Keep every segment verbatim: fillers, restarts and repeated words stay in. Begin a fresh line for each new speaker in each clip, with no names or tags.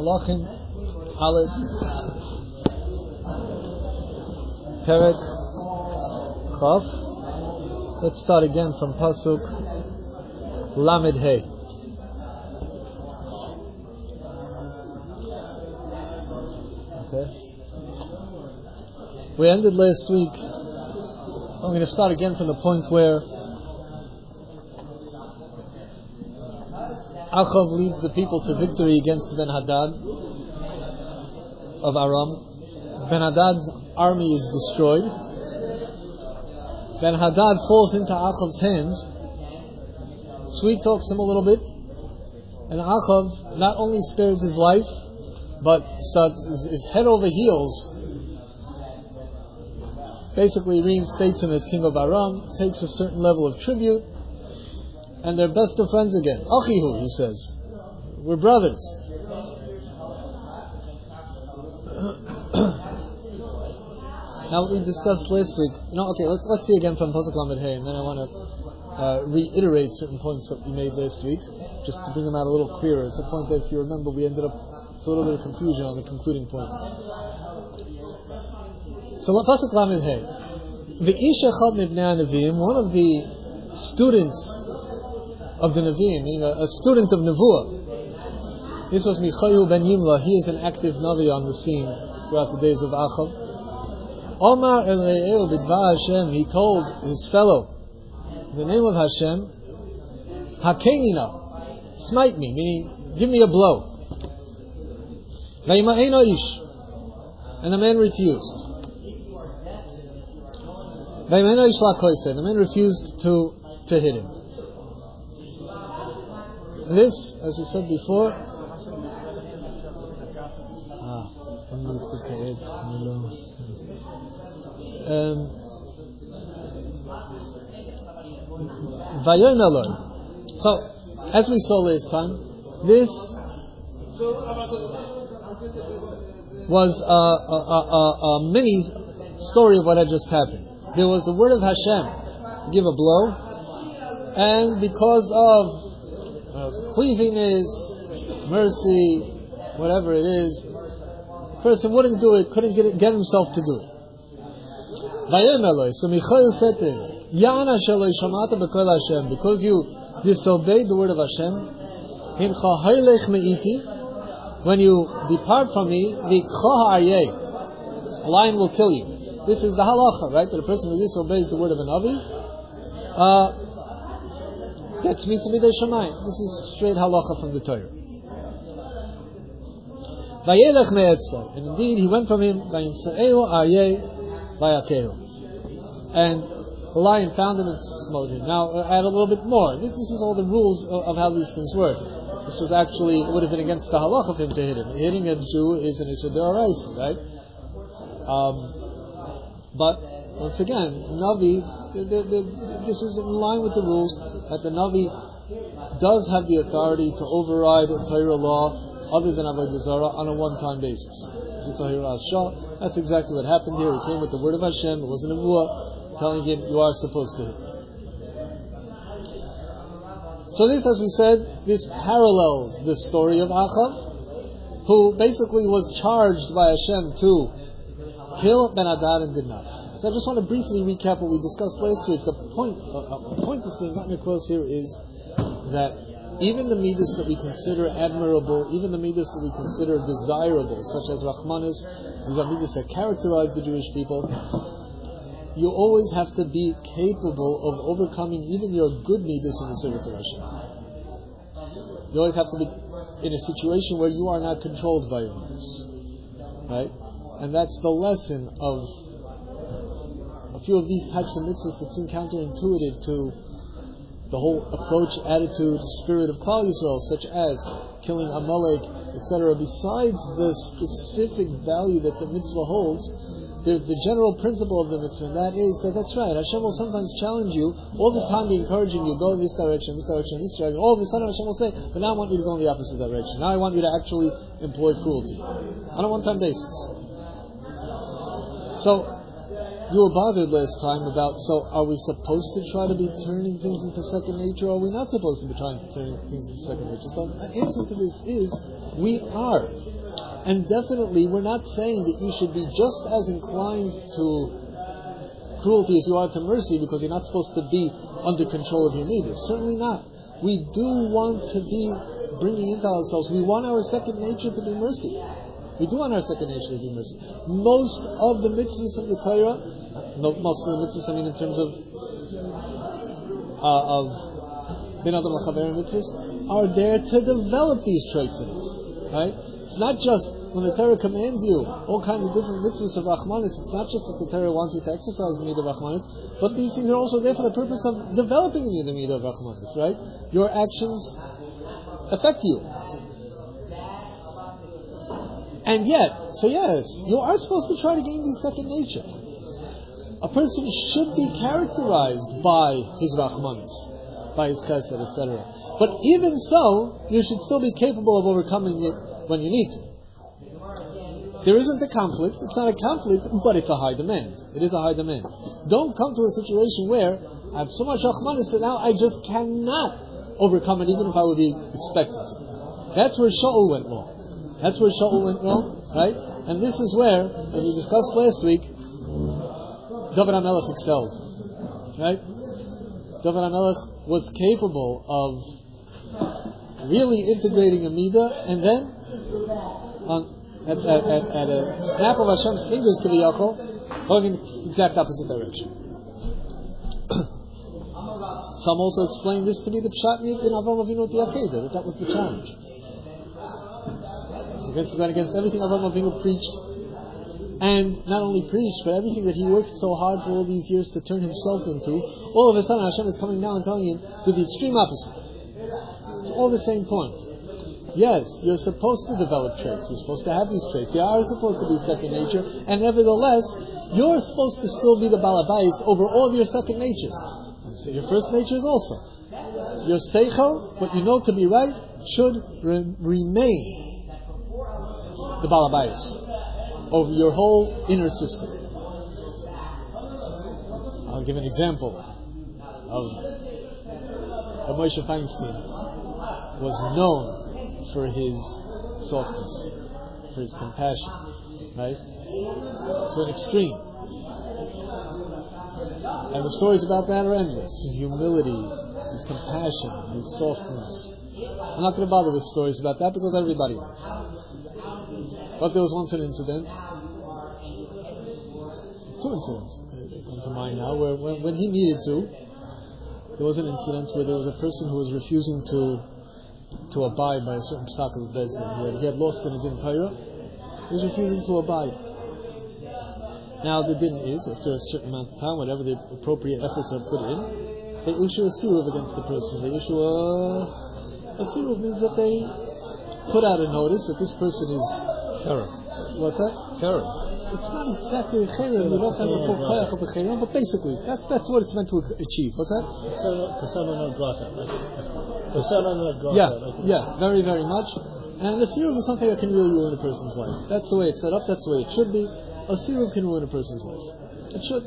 Malachim, Aleph, Perek, Chaf. Let's start again from Pasuk Lamed Hey. Okay. We ended last week. I'm going to start again from the point where Achav leads the people to victory against Ben Hadad of Aram. Ben Hadad's army is destroyed. Ben Hadad falls into Achav's hands. Sweet talks him a little bit, and Achav not only spares his life, but starts is, is head over heels. Basically reinstates him as king of Aram, takes a certain level of tribute, and they're best of friends again. Achihu, he says, we're brothers. Now we discussed last week. You know, okay, let's let's see again from Pasuk Lamed Hey, and then I want to uh, reiterate certain points that we made last week, just to bring them out a little clearer. It's a point that, if you remember, we ended up with a little bit of confusion on the concluding point. So Pasuk Lamed Hey, V'ish echad mibnei Nevi'im, one of the students of the Nevi'im, meaning a, a student of Nevuah. This was Michayu ben Yimla. He is an active Navi on the scene throughout the days of Achav. Omar el Re'eu b'dvar Hashem, he told his fellow, in the name of Hashem, Hakenina, smite me, meaning give me a blow. Vayima'ein ish, and the man refused. Vayima'ein ish la'koiseh, and the man refused to to hit him. This, as we said before, ah, um, so, as we saw last time, this was a, a, a, a mini story of what had just happened. There was a word of Hashem to give a blow, and because of Uh, pleasingness, mercy, whatever it is, the person wouldn't do it, couldn't get, it, get himself to do it. So Michael said to him, because you disobeyed the word of Hashem, when you depart from me, a lion will kill you. This is the halacha, right? That a person who disobeys the word of a Navi, uh, gets mitzvah b'dei shamayim. This is straight halacha from the Torah. Vayelech me'etzlo, and indeed he went from him. Vayimse'ehu aryeh vayakehu, and the lion found him and smote him. Now uh, add a little bit more. This, this is all the rules of, of how these things work. This was actually, it would have been against the halacha for him to hit him. Hitting a Jew is an issur d'oraisa, right? Um, but once again, Navi, the, the, the, this is in line with the rules that the Navi does have the authority to override Torah law other than Avodah Zarah on a one-time basis. That's exactly what happened here. He came with the word of Hashem. It wasn't a Nevuah telling him you are supposed to. So this, as we said, this parallels the story of Achav, who basically was charged by Hashem to kill Ben Hadad and did not. So I just want to briefly recap what we discussed last week. The point, uh, the point that's being gotten across here is that even the midas that we consider admirable, even the midas that we consider desirable, such as Rachmanis, these are midas that characterize the Jewish people, you always have to be capable of overcoming even your good midas in the service of Hashem. You always have to be in a situation where you are not controlled by your midas. Right? And that's the lesson of a few of these types of mitzvahs that seem counterintuitive to the whole approach, attitude, spirit of Klal Yisrael, such as killing Amalek, et cetera. Besides the specific value that the mitzvah holds, there's the general principle of the mitzvah, and that is that that's right. Hashem will sometimes challenge you, all the time be encouraging you, go in this direction, this direction, this direction. All of a sudden Hashem will say, but now I want you to go in the opposite direction. Now I want you to actually employ cruelty on a one-time basis. So, You were bothered last time about, so are we supposed to try to be turning things into second nature, or are we not supposed to be trying to turn things into second nature? So the answer to this is, we are. And definitely, we're not saying that you should be just as inclined to cruelty as you are to mercy, because you're not supposed to be under control of your midas. Certainly not. We do want to be bringing into ourselves, we want our second nature to be mercy. We do want our second nature to be mercy. Most of the mitzvahs of the Torah, no, most of the mitzvahs, I mean in terms of uh, of bin adam l'chaver mitzvahs, are there to develop these traits in us. Right? It's not just when the Torah commands you all kinds of different mitzvahs of Rachmanis, it's not just that the Torah wants you to exercise the midah of Rachmanis, but these things are also there for the purpose of developing in you the midah of Rachmanis, right? Your actions affect you. And yet, so yes, you are supposed to try to gain the second nature. A person should be characterized by his Rachmanis, by his chesed, et cetera. But even so, you should still be capable of overcoming it when you need to. There isn't a conflict, it's not a conflict, but it's a high demand. It is a high demand. Don't come to a situation where I have so much Rachmanis that now I just cannot overcome it, even if I would be expected to. That's where Shaul went wrong. That's where Shaul went wrong, right? And this is where, as we discussed last week, David HaMelech excelled, right? David HaMelech was capable of really integrating a midah, and then on, at, at, at, at a snap of Hashem's fingers, Kiviyachol, going in the exact opposite direction. Some also explain this to be the pshat in Avraham Avinu Tiakeda, that that was the challenge. So against, against everything Avraham Avinu preached, and not only preached, but everything that he worked so hard for all these years to turn himself into, all of a sudden Hashem is coming now and telling him to the extreme opposite. It's all the same point. Yes, you're supposed to develop traits. You're supposed to have these traits. They are supposed to be second nature, and nevertheless, you're supposed to still be the balabais over all of your second natures. So your first nature is also. Your seichel, what you know to be right, should re- remain the balabais over your whole inner system. I'll give an example of how Moshe Feinstein was known for his softness, for his compassion, right? To an extreme. And the stories about that are endless. His humility, his compassion, his softness. I'm not going to bother with stories about that because everybody knows. But there was once an incident, two incidents that come to mind now, where when, when he needed to, there was an incident where there was a person who was refusing to to abide by a certain psak of Beis Din. He had, he had lost in a din Torah. He was refusing to abide. Now the din is, after a certain amount of time, whatever the appropriate efforts are put in, they issue a siruv against the person. They issue a... A siruv means that they put out a notice that this person is...
Terror.
What's that?
Terror.
It's, it's not exactly a chayim, you don't have a full chayach of a chayim, but basically, that's that's what it's meant to achieve. What's that?
Persona non grata. Persona non grata.
Yeah, yeah, very, very much. And the siruv is something that can really ruin a person's life. That's the way it's set up, that's the way it should be. A siruv can ruin a person's life. It should.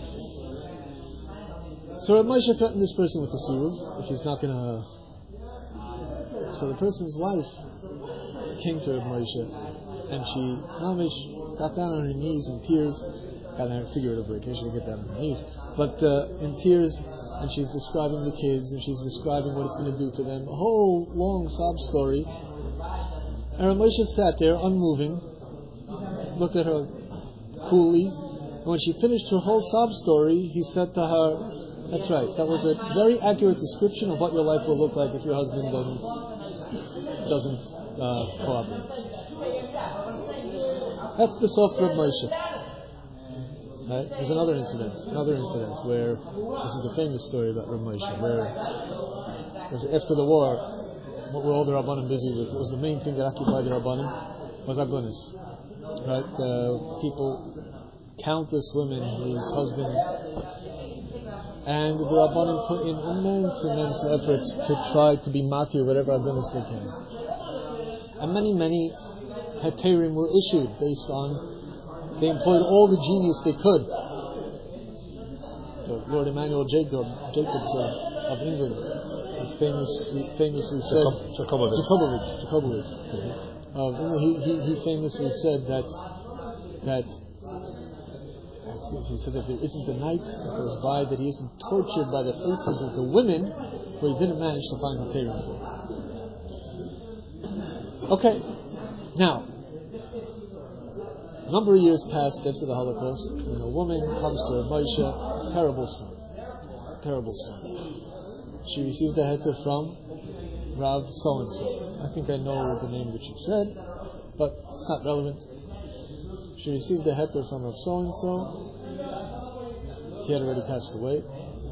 So Rav Moshe threatened this person with a siruv if he's not going to... So the person's wife came to Rav Moshe and she, mamish, got down on her knees in tears. Got down figuratively, in case she could get down on her knees. But uh, in tears, and she's describing the kids, and she's describing what it's going to do to them. A whole long sob story. And Rav Moshe sat there, unmoving, looked at her coolly, and when she finished her whole sob story, he said to her, that's right, that was a very accurate description of what your life will look like if your husband doesn't doesn't uh, cooperate. That's the soft Rav Moshe. Right? There's another incident, another incident where, this is a famous story about Rav Moshe, where was after the war, what were all the Rabbanim busy with? What was the main thing that occupied the Rabbanim? Was agunis. Right? Uh, people, countless women whose husbands, and the Rabbanim put in immense, immense efforts to try to be matir whatever agunis they can. And many, many heterim were issued based on, they employed all the genius they could Jacob, Lord Emmanuel Jacob, Jacobs uh, of England, is famously famously said
Jacobowitz.
Jacobowitz, Jacobowitz. Mm-hmm. Uh, he, he he famously said that that he said that there isn't a night that goes by that he isn't tortured by the faces of the women where he didn't manage to find the Torah for. Okay, now a number of years passed after the Holocaust, and a woman comes to Rav Moshe. Terrible story. Terrible story. She received a heter from Rav so and so. I think I know the name that she said, but it's not relevant. She received a heter from Rav so and so. He had already passed away,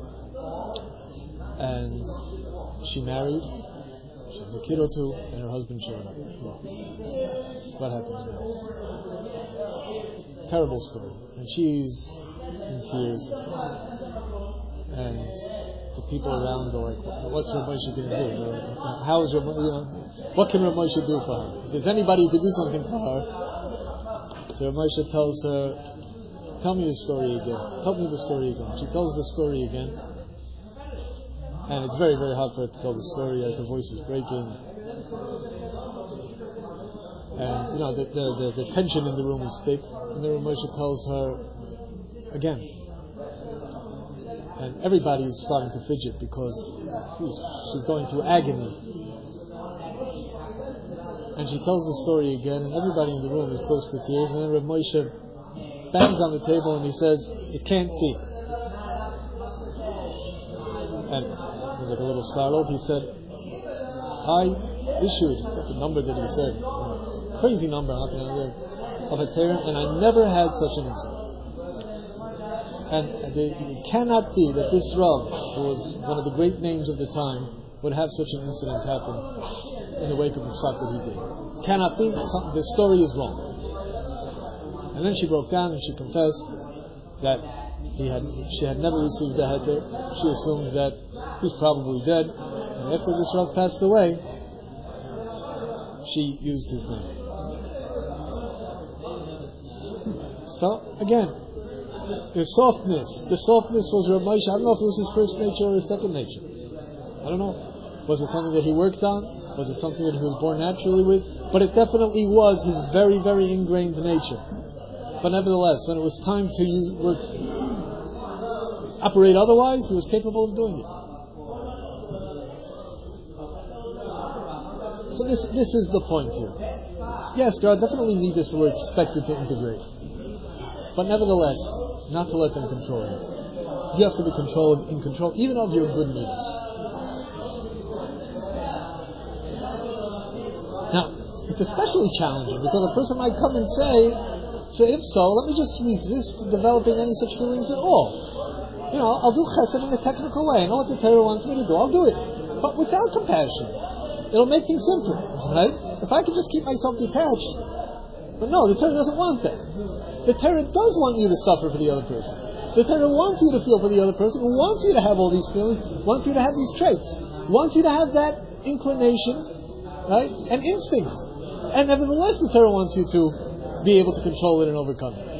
and she married. She has a kid or two, and her husband showed up. Well, what happens now? Terrible story. And she's in tears, and the people around are like, "What's Rav Moshe going to do? How is Rav Moshe? You know, what can Rav Moshe do for her? If there's anybody who could do something for her." So Rav Moshe tells her, "Tell me the story again. Tell me the story again." She tells the story again. And it's very, very hard for her to tell the story. Like her voice is breaking. And, you know, the, the, the, the tension in the room is thick. And then Rav Moshe tells her again. And everybody is starting to fidget because she's, she's going through agony. And she tells the story again, and everybody in the room is close to tears. And then Rav Moshe bangs on the table and he says, "It can't be." And he was like a little startled. He said, "I issued," the number that he said, crazy number, of a parent, and I never had such an incident. And they, it cannot be that this Rav, who was one of the great names of the time, would have such an incident happen in the wake of the psak that he did. Cannot be. The story is wrong. And then she broke down and she confessed that he had, she had never received a heter. She assumed that he's probably dead. And after this Rav passed away, she used his name. So again, the softness, the softness was Rav Moshe. I don't know if it was his first nature or his second nature. I don't know. Was it something that he worked on? Was it something that he was born naturally with? But it definitely was his very, very ingrained nature. But nevertheless, when it was time to use work, operate otherwise, he was capable of doing it. So this this is the point here. Yes, there are definitely leaders who are expected to integrate, but nevertheless, not to let them control you. You have to be controlled in control, even of your good needs. Now, it's especially challenging because a person might come and say, "So if so, let me just resist developing any such feelings at all. You know, I'll do chesed in a technical way. I know what the Torah wants me to do. I'll do it, but without compassion. It'll make things simpler, right? If I can just keep myself detached." But no, the Torah doesn't want that. The Torah does want you to suffer for the other person. The Torah wants you to feel for the other person, wants you to have all these feelings, wants you to have these traits, wants you to have that inclination, right? And instinct. And nevertheless, the Torah wants you to be able to control it and overcome it.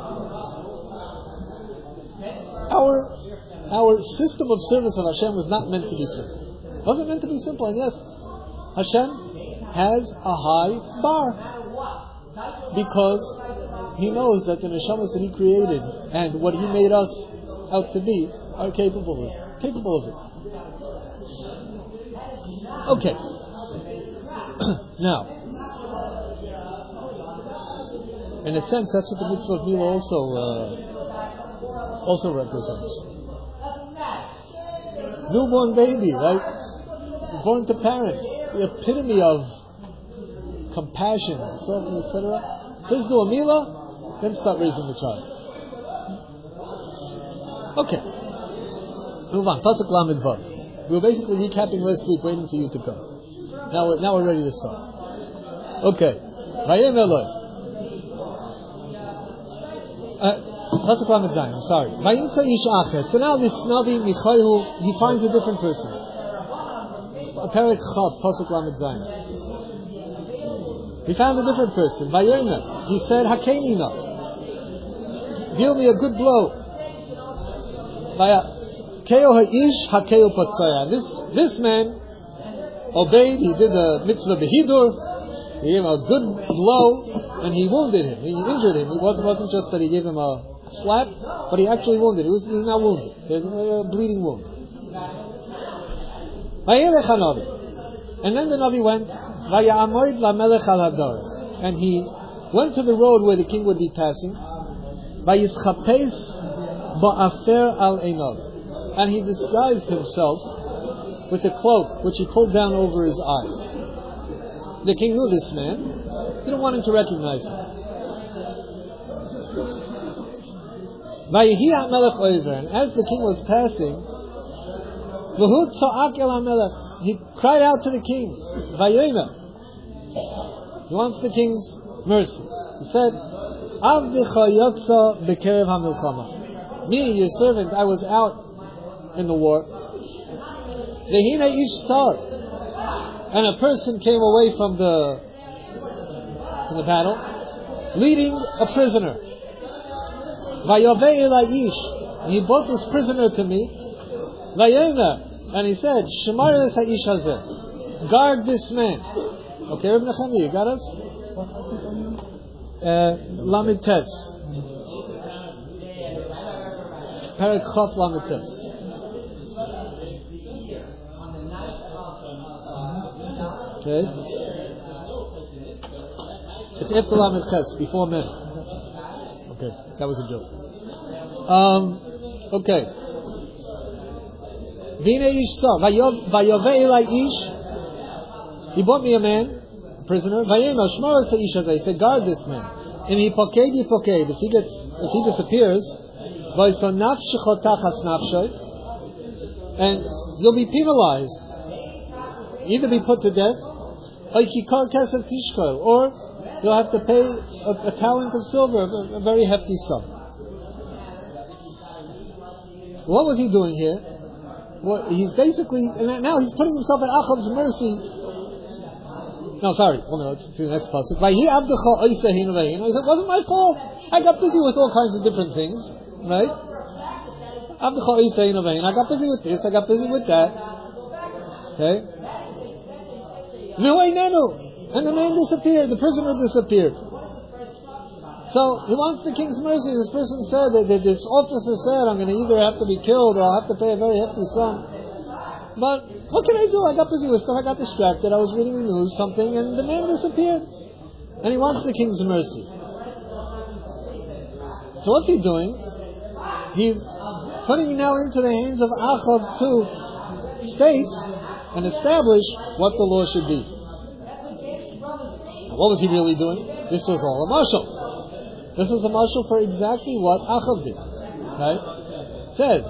Our, our system of service of Hashem was not meant to be simple. It wasn't meant to be simple, and yes, Hashem has a high bar because He knows that the neshamas that He created and what He made us out to be are capable of it. Capable of it. Okay. Now, in a sense, that's what the mitzvah of Mila also uh, also represents. Newborn baby, right? Born to parents. The epitome of compassion, softness, et cetera. First do a milah, then start raising the child. Okay. Move on. Pasuk Lamed Vav. We were basically recapping last week, waiting for you to come. Now we're, now we're ready to start. Okay. Vayem Eloi. Pasuk Lamed Zayin. I'm sorry. Vayimtza ish acher. So now this Navi Michaihu, he finds a different person. Perek Chav, Pasuk Lamed Zayin. He found a different person. Vayomer. He said, Hakenina. Deal me a good blow. Keo ha'ish hakeo patzaya. This this man obeyed. He did the mitzvah behidur. He gave him a good blow, and he wounded him. He injured him. It wasn't, wasn't just that he gave him a slap, but he actually wounded. He was he's now wounded. There's a bleeding wound. And then the Navi went, and he went to the road where the king would be passing. And he disguised himself with a cloak which he pulled down over his eyes. The king knew this man, didn't want him to recognize him. And as the king was passing, he cried out to the king. He wants the king's mercy. He said, me, your servant, I was out in the war. And a person came away from the from the battle, leading a prisoner. And he brought this prisoner to me. And he said, guard this man. Okay, Reb Nechemia, you got us? Uh, Lamed Tes. Perek Chaf Lamed Tes. Okay. It's after Lamed Ches, before men. Okay, that was a joke. Um, okay. He brought me a man, a prisoner. He said, guard this man. If he gets, if he disappears, and you'll be penalized, either be put to death, or you'll have to pay a, a talent of silver, a, a very hefty sum. What was he doing here? Well, he's basically, and now he's putting himself at Achav's mercy. No, sorry. Well, no, let's see the next pasuk. He said, it wasn't my fault. I got busy with all kinds of different things, right? I got busy with this, I got busy with that. Okay? And the man disappeared, the prisoner disappeared. So he wants the king's mercy. This person said that, that this officer said, I'm going to either have to be killed or I'll have to pay a very hefty sum. But what can I do? I got busy with stuff. I got distracted. I was reading the news, something, and the man disappeared. And he wants the king's mercy. So what's he doing? He's putting it now into the hands of Achav to state and establish what the law should be. What was he really doing? This was all a marshal. This was a marshal for exactly what Achav did. Right? It says,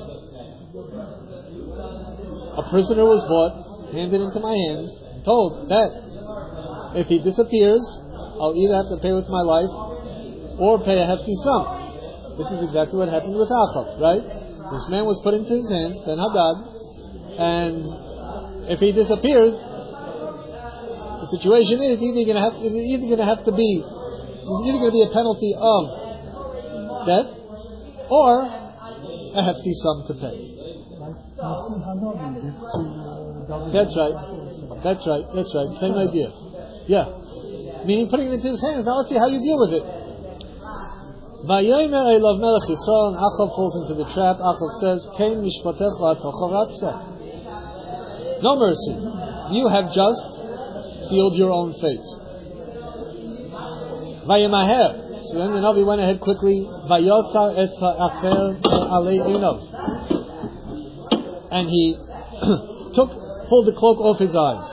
a prisoner was bought, handed into my hands, told that if he disappears, I'll either have to pay with my life or pay a hefty sum. This is exactly what happened with Achav, right? This man was put into his hands, Ben Hadad, and if he disappears, the situation is either going to have either going to have to be there's either going to be a penalty of death or a hefty sum to pay. That's right. That's right. That's right. Same idea. Yeah. Meaning putting it into his hands. Now let's see how you deal with it. Vayomer Elav Melech Yisrael, and Achav falls into the trap. Achav says, Kein mishpatech la'atocharatza. No mercy. You have just sealed your own fate. Vayemaher. So then the Navi went ahead quickly. Vayosar es ha'afer alei einav. And he took, pulled the cloak off his eyes.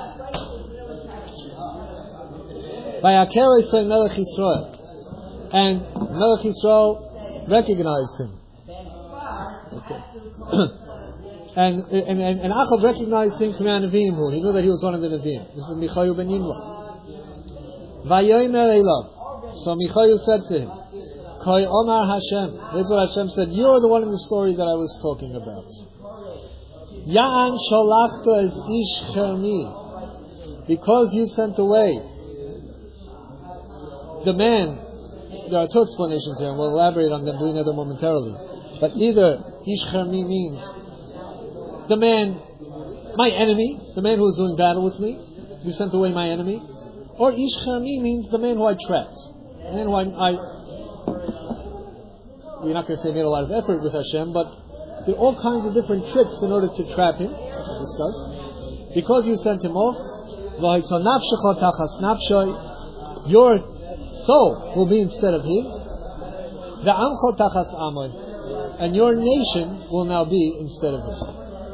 Vayaker esay Melech Yisrael. And Melech Yisrael recognized him. Okay. and, and, and, and Achav recognized him from Nevi'im. He knew that he was one of the Nevi'im. This is Michayu ben Yimla. Vayomer elav. So Michayu said to him, Koi Omar Hashem. This is what Hashem said. You are the one in the story that I was talking about. Ya'an sholachto es ish chermi. Because you sent away the man. There are two explanations here, and we'll elaborate on them doing them momentarily. But either Ish Chermi means the man, my enemy, the man who is doing battle with me. You sent away my enemy. Or Ish Chermi means the man who I trapped. The man who I, I we're not going to say made a lot of effort with Hashem, but there are all kinds of different tricks in order to trap him, as we discussed. Because you sent him off, your soul will be instead of his, and your nation will now be instead of his.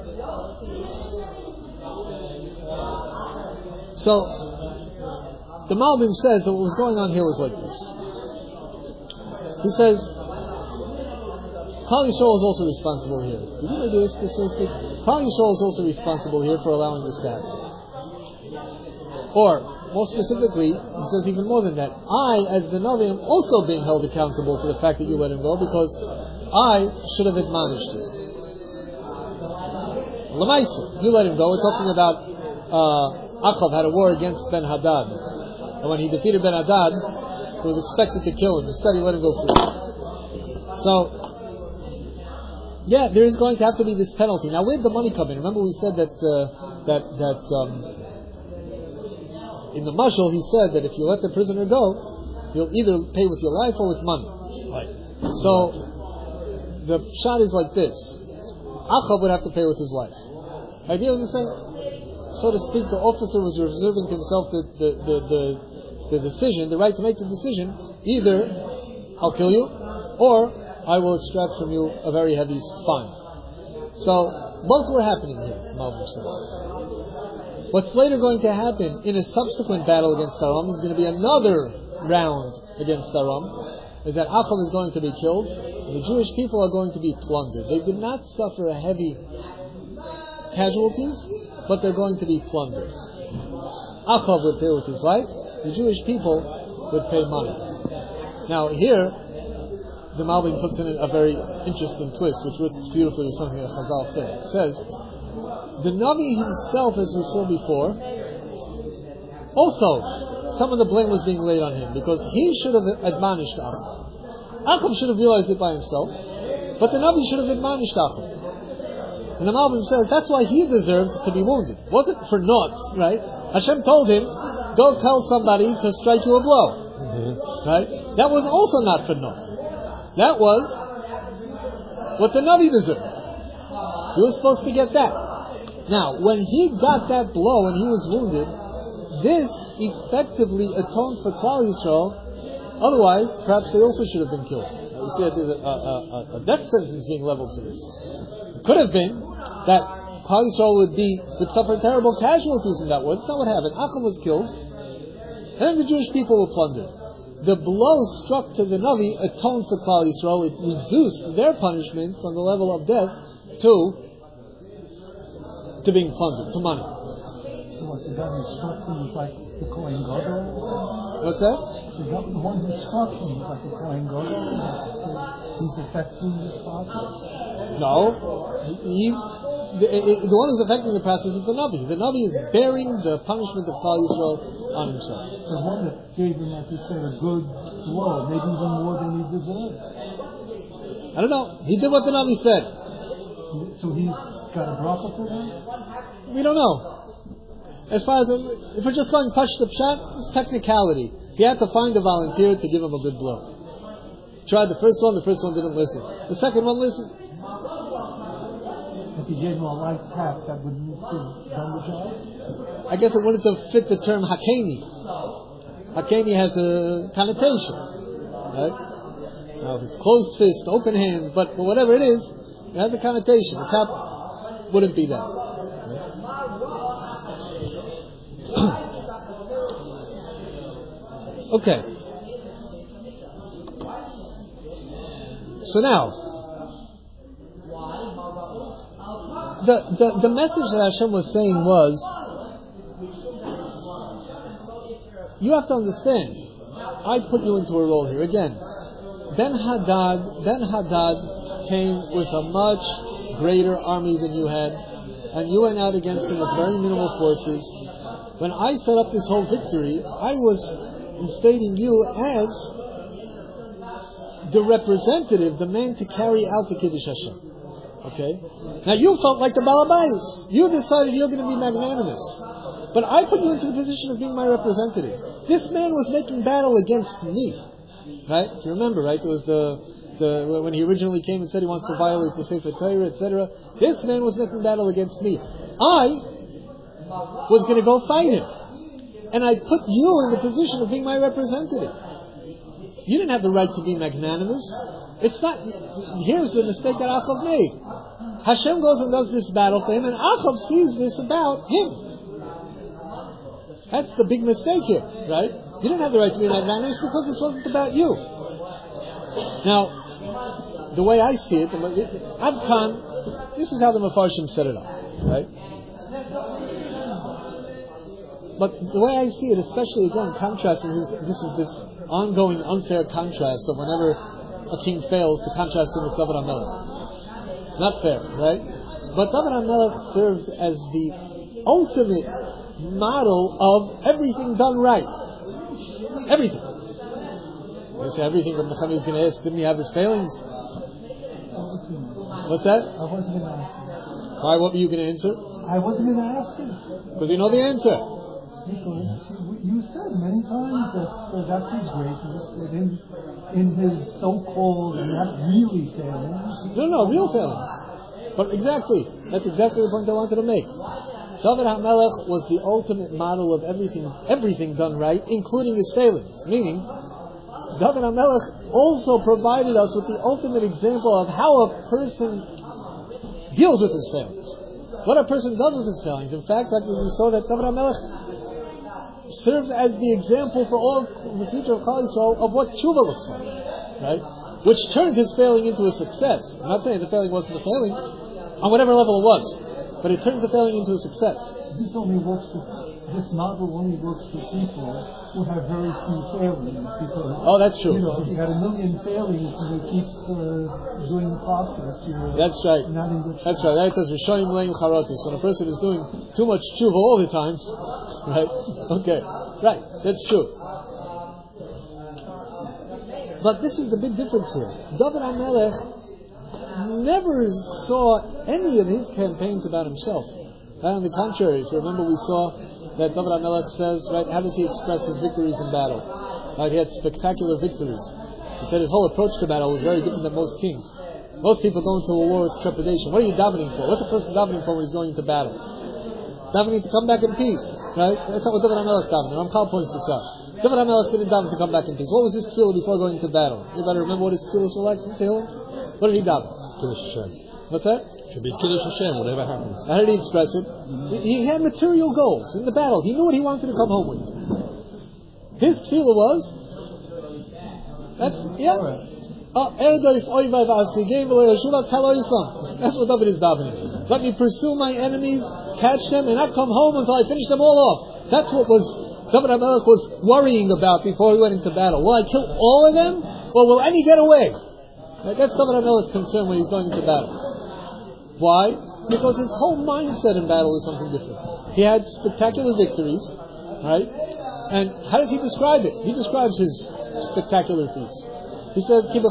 So, the Malbim says that what was going on here was like this. He says, Klal Yisrael is also responsible here. Did you do this, this so to speak? Klal Yisrael is also responsible here for allowing this to happen. Or, more specifically, he says even more than that. I, as the Navi, am also being held accountable for the fact that you let him go, because I should have admonished you. L'maisa, you let him go. We're talking about uh, Achav had a war against Ben Hadad. And when he defeated Ben Hadad, he was expected to kill him. Instead, he let him go free. So, yeah, there is going to have to be this penalty. Now, where did the money come in? Remember, we said that uh, that that um, in the mashal he said that if you let the prisoner go, you'll either pay with your life or with money.
Right.
So the shot is like this: Achav would have to pay with his life. The idea was the same. So to speak, the officer was reserving to himself the the, the the the decision, the right to make the decision. Either I'll kill you, or I will extract from you a very heavy fine. So, both were happening here, Malbim says. What's later going to happen in a subsequent battle against Aram is going to be another round against Aram, is that Achav is going to be killed, and the Jewish people are going to be plundered. They did not suffer heavy casualties, but they're going to be plundered. Achav would pay with his life, the Jewish people would pay money. Now, here, the Malbim puts in a very interesting twist, which works beautifully with something that Chazal said. It says, the Navi himself, as we saw before, also, some of the blame was being laid on him, because he should have admonished Achav. Achav should have realized it by himself, but the Navi should have admonished Achav. And the Malbim says, that's why he deserved to be wounded. It wasn't for naught, right? Hashem told him, go tell somebody to strike you a blow. Mm-hmm. Right? That was also not for naught. That was what the Navi deserved. He was supposed to get that. Now, when he got that blow and he was wounded, this effectively atoned for Klal Yisrael. Otherwise, perhaps they also should have been killed. You see that there's a, a, a death sentence being leveled to this. It could have been that Klal Yisrael would be would suffer terrible casualties in that war. That's not what happened. Achav was killed, and the Jewish people were plundered. The blow struck to the Navi atoned for Klal Yisrael. It reduced their punishment from the level of death to to being plundered, to money.
So what, the guy who struck him was like the Kohen Gadol?
What's that?
The, guy, the one who struck him was like the Kohen Gadol? He's affecting this process?
No. He's... The, the one who's affecting the process is the Navi. The Navi is bearing the punishment of Klal Yisrael on himself.
The one that gave him, like you said, a good blow, maybe even more than he deserved.
I don't know. He did what the Navi said.
So he's got a bracha for him?
We don't know. As far as, if we're just going Pashut Pshat, it's technicality. He had to find a volunteer to give him a good blow. Tried the first one, the first one didn't listen. The second one listened.
If he gave him a light tap, that wouldn't have done the job?
I guess it wouldn't have fit the term Hakeni. Hakeni has a connotation. Right? Now, if it's closed fist, open hand, but, but whatever it is, it has a connotation. The tap wouldn't be that. Okay. So now, The, the the message that Hashem was saying was, you have to understand, I put you into a role here. Again, Ben Hadad, Ben Hadad came with a much greater army than you had, and you went out against him with very minimal forces. When I set up this whole victory, I was instating you as the representative, the man to carry out the Kiddush Hashem. Okay? Now you felt like the Balabayas. You decided you're going to be magnanimous. But I put you into the position of being my representative. This man was making battle against me. Right? If you remember, right? There was the, the when he originally came and said he wants to violate the Sefer Torah, et cetera. This man was making battle against me. I was going to go fight him. And I put you in the position of being my representative. You didn't have the right to be magnanimous. It's not. Here's the mistake that Achav made. Hashem goes and does this battle for him, and Achav sees this about him. That's the big mistake here, right? You didn't have the right to be magnanimous because this wasn't about you. Now, the way I see it, Ad Kan, this is how the Mefarshim set it up, right? But the way I see it, especially again, contrasting this, this is this ongoing unfair contrast of whenever a king fails to contrast him with David HaMelech. Not fair, right? But David HaMelech served as the ultimate model of everything done right. Everything. You say everything, but somebody's going to ask, didn't he have his failings? What's that?
I wasn't going to ask you.
Why, what were you going to answer?
I wasn't going to ask you.
Because you know the answer.
Because you said many times that, that that's his greatness, that in, in his so-called, not really failings.
No, no, real failings. But exactly, that's exactly the point I wanted to make. David HaMelech was the ultimate model of everything, everything done right, including his failings. Meaning, David HaMelech also provided us with the ultimate example of how a person deals with his failings. What a person does with his failings. In fact, like we saw that David HaMelech serves as the example for all the future of Klal Yisrael of what tshuva looks like, right? Which turned his failing into a success. I'm not saying the failing wasn't a failing, on whatever level it was, but it turns the failing into a success.
This only works with, this model only works for people who have very few failings, because
oh, that's true.
You know, if you had a million failings and you keep uh, doing the process, you're
that's right.
not in good shape.
That's right. That says Rishonim Leim Charotis. When a person is doing too much tshuva all the time, right? Okay, right. That's true. But this is the big difference here. David HaMelech never saw any of his campaigns about himself. Right? On the contrary, if you remember, we saw that David HaMelech says, right, how does he express his victories in battle? Right, he had spectacular victories. He said his whole approach to battle was very different than most kings. Most people go into a war with trepidation. What are you davening for? What's a person davening for when he's going into battle? Davening to come back in peace, right? That's not what David HaMelech davened. Ramchal points this out. David HaMelech didn't daven to come back in peace. What was his tefillah before going into battle? You better remember what his tefillahs were like from Tehillim? What did he daven?
Kiddush Hashem.
What's that?
Should be Kiddush Hashem, whatever happens.
How did he express it? He, he had material goals in the battle. He knew what he wanted to come home with. His tefillah was, that's, yeah. Oh, that's what David is davening. Let me pursue my enemies, catch them, and not come home until I finish them all off. That's what was David HaMelech was worrying about before he went into battle. Will I kill all of them, or will any get away? Right? That's David HaMelech's concern when he's going into battle. Why? Because his whole mindset in battle is something different. He had spectacular victories, right? And how does he describe it? He describes his spectacular feats. He says, if you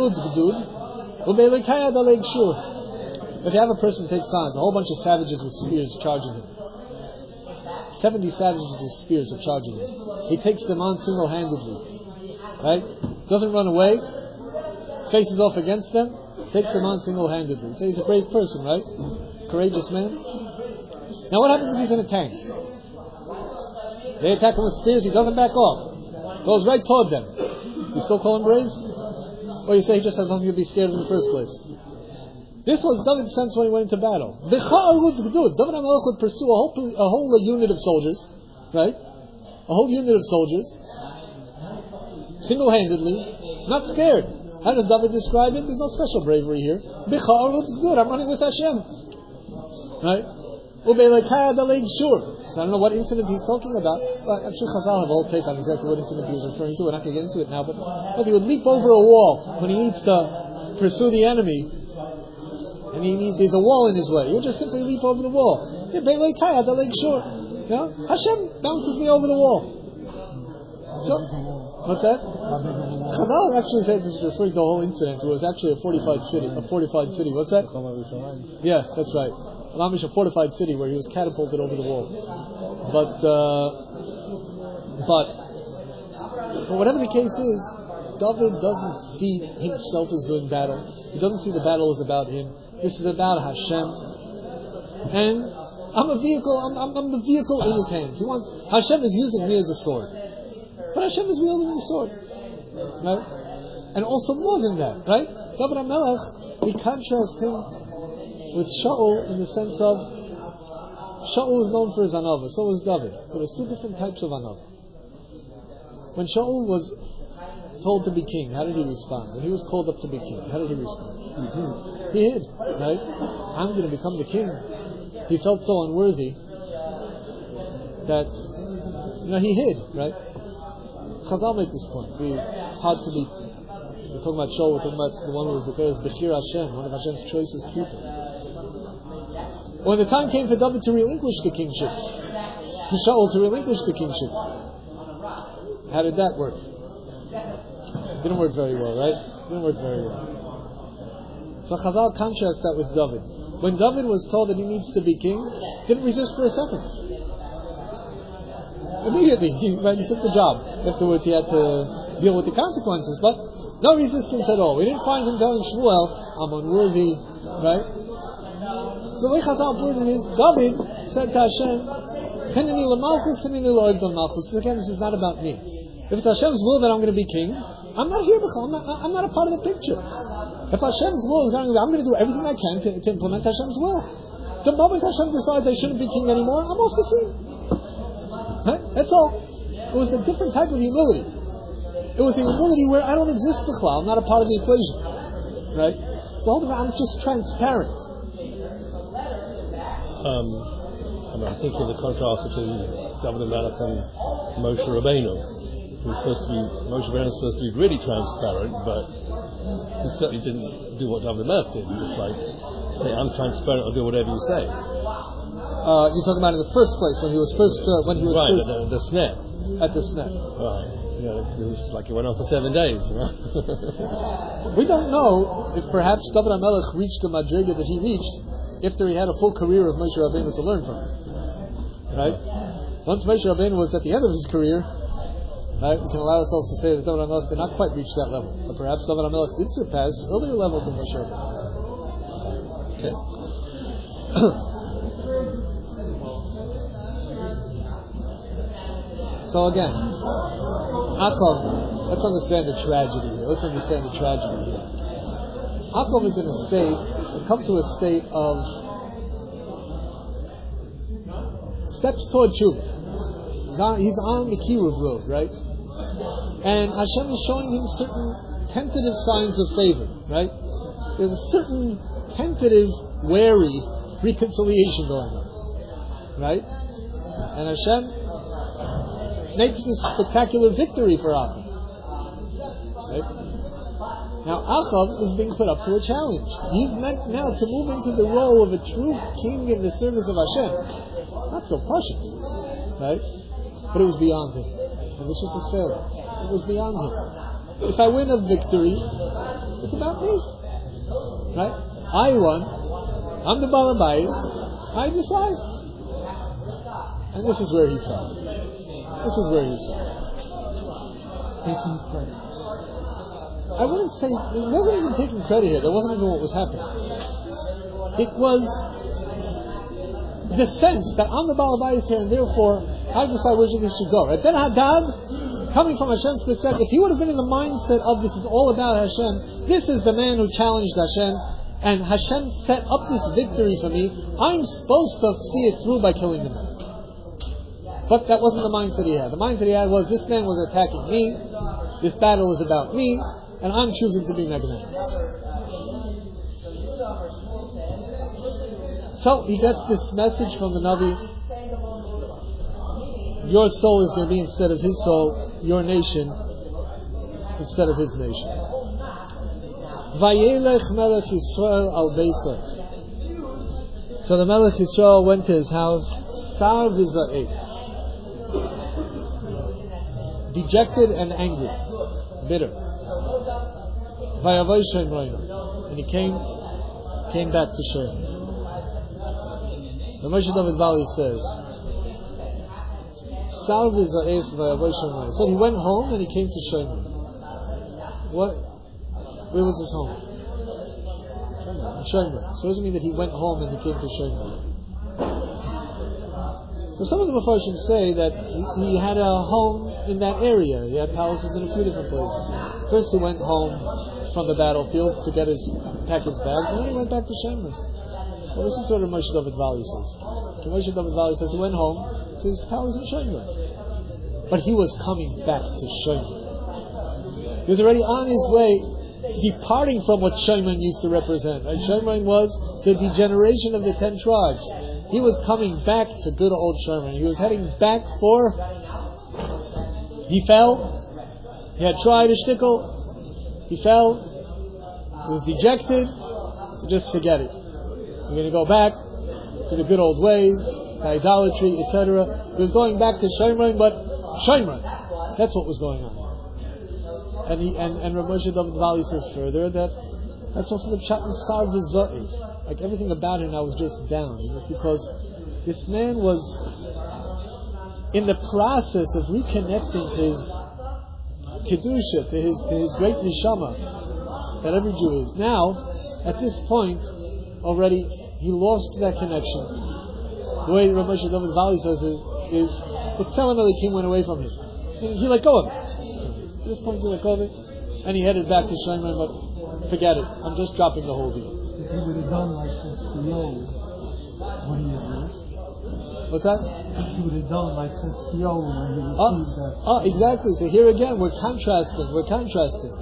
have a person take signs, a whole bunch of savages with spears charging him. seventy savages with spears are charging him. He takes them on single-handedly. Right? Doesn't run away. Faces off against them. Takes them on single-handedly. So he's a brave person, right? Courageous man. Now what happens if he's in a tank? They attack him with spears, he doesn't back off. Goes right toward them. You still call him brave? Or you say he just has something to be scared in the first place? This was David's sense when he went into battle. David HaMelech would pursue a whole, a whole unit of soldiers, right? A whole unit of soldiers, single-handedly, not scared. How does David describe it? There's no special bravery here. I'm running with Hashem. Right? So I don't know what incident he's talking about. But I'm sure Chazal have a whole take on exactly what incident he's referring to. We're not going to get into it now. But, but he would leap over a wall when he needs to pursue the enemy. And he need, there's a wall in his way. He would just simply leap over the wall. You know? Hashem bounces me over the wall. So, What's that?
How big of a wall?
Chazal actually said this is referring to the whole incident. It was actually a fortified city. A fortified city. What's that? Yeah, that's right. Mamish, a fortified city where he was catapulted over the wall. But, uh, but, but whatever the case is, David doesn't see himself as doing battle. He doesn't see the battle as about him. This is about Hashem. And I'm a vehicle. I'm, I'm, I'm the vehicle in his hands. He wants Hashem is using me as a sword, but Hashem is wielding the sword, right? And also more than that, right? David HaMelech, we contrast him with Shaul in the sense of Shaul is known for his anava, so is David. But there's two different types of anava. When Shaul was told to be king, how did he respond? When he was called up to be king, how did he respond? Mm-hmm. He hid, right? I'm going to become the king. He felt so unworthy that, you know, he hid, right? Chazal made this point. We, it's hard to be, we're talking about Shaul, we're talking about the one who was declared as Bechir Hashem, one of Hashem's choicest people. When the time came for David to relinquish the kingship, to Shaul to relinquish the kingship, how did that work? Didn't work very well, right? Didn't work very well. So Chazal contrasts that with David. When David was told that he needs to be king, didn't resist for a second. Immediately, he, right, he took the job. Afterwards, he had to deal with the consequences, but no resistance at all. We didn't find him telling Shmuel, "I'm unworthy," right? So the way Chazal put it is, David said to Hashem, "Hineni l'malchus, hineni lo'evdon malchus." Again, this is not about me. If it's Hashem's will that I'm going to be king, I'm not here. I'm not, I'm not a part of the picture. If Hashem's will is going to be, I'm going to do everything I can to, to implement Hashem's will. The moment Hashem decides I shouldn't be king anymore, I'm off the scene. Right? That's all. It was a different type of humility. It was a humility where I don't exist b'chlal. I'm not a part of the equation. Right? So hold on, I'm just transparent.
Um, I mean, I'm thinking of the contrast between David HaMelech and Moshe Rabbeinu. Who's supposed to be, Moshe Rabbeinu is supposed to be really transparent, but he certainly didn't do what David HaMelech did. He just like, say, I'm transparent, I'll do whatever you say.
Uh, you're talking about in the first place, when he was first, uh, when he was
right,
first...
Right, the, the snare.
At the snare.
Right. You know, it was like it went on for seven days, you know?
We don't know if perhaps David HaMelech reached the madriga that he reached after he had a full career of Moshe Rabbeinu to learn from him. Right? Once Moshe Rabbeinu was at the end of his career, right, we can allow ourselves to say that David HaMelech did not quite reach that level. But perhaps David HaMelech did surpass earlier levels of Moshe Rabbeinu. Okay. So again, Achav, let's understand the tragedy here. Let's understand the tragedy here. Achav is in a state, come to a state of steps toward tshuva. He's on, he's on the Kiruv road, right? And Hashem is showing him certain tentative signs of favor, right? There's a certain tentative, wary reconciliation going on, right? And Hashem makes this spectacular victory for Achav. Right? Now Achav is being put up to a challenge. He's meant now to move into the role of a true king in the service of Hashem. Not so pashut, right? But it was beyond him. And this was his failure. It was beyond him. If I win a victory, it's about me. Right? I won. I'm the Baal Bayis. I decide. And this is where he fell. This is where he fell.
Taking credit.
I wouldn't say, it wasn't even taking credit here. That wasn't even what was happening. It was the sense that I'm the Baal Bayis here, and therefore I decide where this should go. Right? Ben Hadad, coming from Hashem's perspective, if he would have been in the mindset of this is all about Hashem, this is the man who challenged Hashem, and Hashem set up this victory for me, I'm supposed to see it through by killing the man. But that wasn't the mindset he had. The mindset he had was, this man was attacking me, this battle is about me, and I'm choosing to be magnanimous. So he gets this message from the Navi, your soul is going to be instead of his soul, your nation instead of his nation. Vayelech Melech Yisrael al Beisah. So the Melech Yisrael went to his house, Sar Viza'eh. dejected and angry, bitter. Vayavoy Shemroinu, and he came came back to Shem. The Moshe David Valley says, Salv is Za'ef Vayavoy Shemroinu. So he went home and he came to Shem. What? Where was his home? Shem. So it doesn't mean that he went home and he came to Shem. So some of the Mepharshim say that he, he had a home in that area. He had palaces in a few different places. First he went home from the battlefield to get his pack his bags, and then he went back to Shemron. Well, listen to what Moshe David Valley says. So Moshe David Valley says he went home to his palace in Shemron, but he was coming back to Shemron. He was already on his way, departing from what Shemron used to represent. Right? Shemron was the degeneration of the ten tribes. He was coming back to good old Shemron. He was heading back for. He fell. He had tried a shtickle. He fell. He was dejected. So just forget it. We're going to go back to the good old ways, the idolatry, et cetera. He was going back to Shemron, but Shemron. That's what was going on. And he and and Rav Moshe David Valley says further that that's also the pshat in Sar v'Zo'if. Like everything about him now was just down. Just because this man was in the process of reconnecting his kedusha to his to his great neshama that every Jew is. Now, at this point, already he lost that connection. The way Rav Moshe David Valley says it is, the Tzelem Elikim went away from him. He, he let go of it. So at this point, he let go of it, and he headed back to Shemron. But forget it. I'm just dropping the whole deal.
If he would have done like Chizkiyahu, what do you do?
What's that?
If he would have done like Chizkiyahu when he received
oh,
that.
Oh, exactly. So here again, we're contrasting. We're contrasting.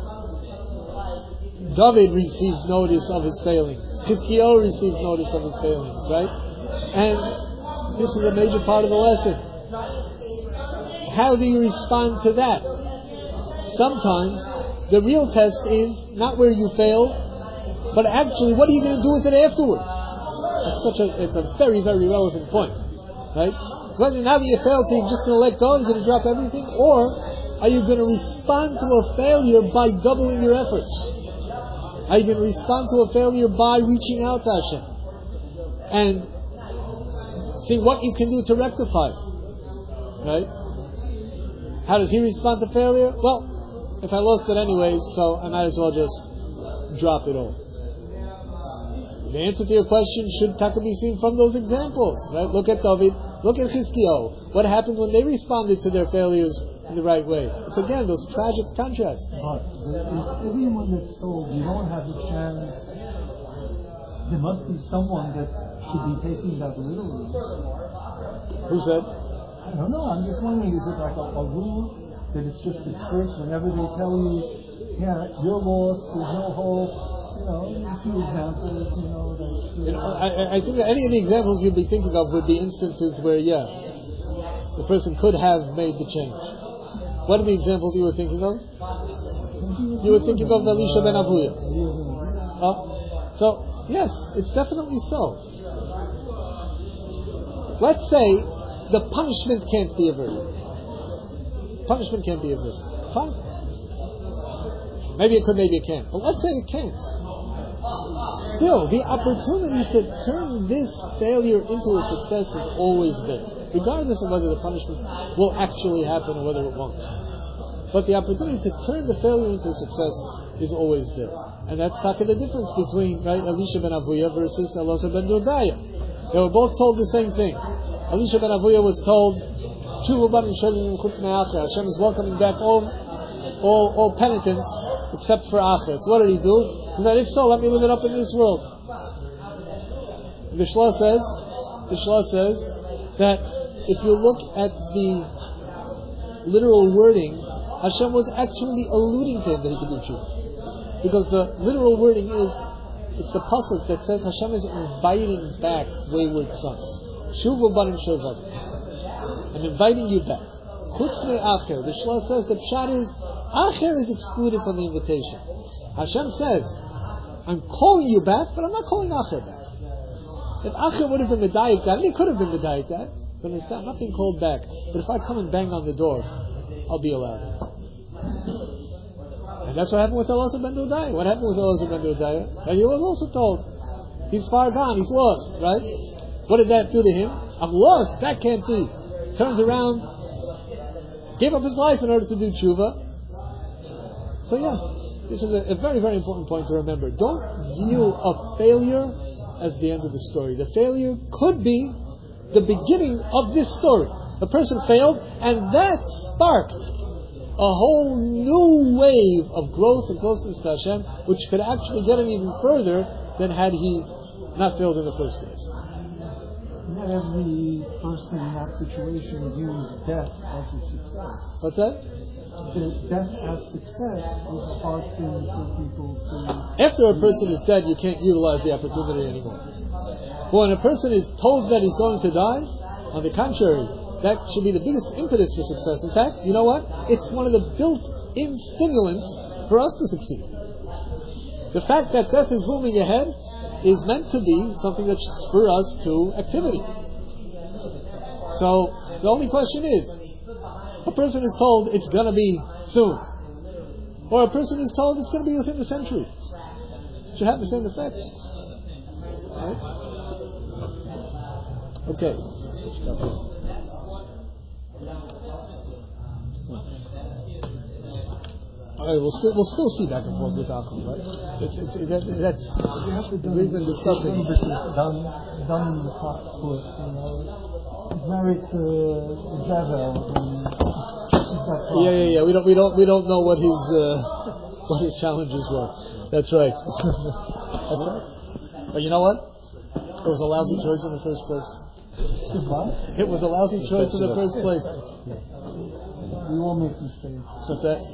David received notice of his failings. Chizkiyahu received notice of his failings, right? And this is a major part of the lesson. How do you respond to that? Sometimes the real test is not where you failed, but actually, what are you going to do with it afterwards? That's such a, it's a very, very relevant point, right? Whether now that you failed, so you're just going to let go, you're going to drop everything, or are you going to respond to a failure by doubling your efforts? Are you going to respond to a failure by reaching out to Hashem and see what you can do to rectify it, right? How does he respond to failure? Well, if I lost it anyways, so I might as well just drop it all. The answer to your question should have to be seen from those examples, right? Look at David, look at Chizkiyahu. What happened when they responded to their failures in the right way? It's again those tragic contrasts.
But if everyone that's told you don't have a chance, there must be someone that should be taking that literally.
Who said?
I don't know. I'm just wondering, is it like a, a rule that it's just the church whenever they tell you, yeah, you're lost, there's no hope. You know, a few examples, you know. That,
you know I, I think that any of the examples you'd be thinking of would be instances where, yeah, the person could have made the change. What are the examples you were thinking of? You were thinking of Elisha ben Avuya. Uh, so, yes, it's definitely so. Let's say the punishment can't be averted. Punishment can't be averted. Fine. Maybe it could, maybe it can't. But let's say it can't. Still, the opportunity to turn this failure into a success is always there, regardless of whether the punishment will actually happen or whether it won't. But the opportunity to turn the failure into success is always there. And that's talking the difference between, right, Elisha ben Avuya versus Elazar ben Dodaya. They were both told the same thing. Elisha ben Avuya was told, Hashem is welcoming back all, all, all penitents except for Acher. So what did he do? He said, if so, let me live it up in this world. The Shlah says, the Shlah says that if you look at the literal wording, Hashem was actually alluding to him that he could do tshuva. Because the literal wording is, it's the pasuk that says Hashem is inviting back wayward sons. Shuvu banim shovav. I'm inviting you back. Chutz me acher. The Shlah says the pshat is, acher is excluded from the invitation. Hashem says, I'm calling you back, but I'm not calling acher back. If acher would have been medayik that, and he could have been medayik that, but instead I'm not being called back. But if I come and bang on the door, I'll be allowed. And that's what happened with Elazar ben Dodai. What happened with Elazar ben Dodai? And he was also told, he's far gone, he's lost, right? What did that do to him? I'm lost, that can't be. Turns around, gave up his life in order to do tshuva. So yeah, this is a, a very, very important point to remember. Don't view a failure as the end of the story. The failure could be the beginning of this story. A person failed, and that sparked a whole new wave of growth and closeness to Hashem, which could actually get him even further than had he not failed in the first place.
Not every person in that situation views death as a success.
What's that?
The death as success is a hard thing for people to...
After a person is dead, you can't utilize the opportunity anymore. But when a person is told that he's going to die, on the contrary, that should be the biggest impetus for success. In fact, you know what? It's one of the built-in stimulants for us to succeed. The fact that death is looming ahead is meant to be something that should spur us to activity. So, the only question is, a person is told it's going to be soon. Or a person is told it's going to be within the century. It should have the same effect. Right? Okay. Stop here. Alright, we'll still we'll still see back and forth with Achim, right? It's, it's, it, that, that's we've been discussing.
This is done, done in the top split, you know. He's married to Isabel, and she's got problems.
Yeah, yeah, yeah. We don't we don't we don't know what his uh, what his challenges were. That's right. That's right. But you know what? It was a lousy choice in the first place.
What?
It was a lousy choice in the first place.
We all make mistakes.
What's that?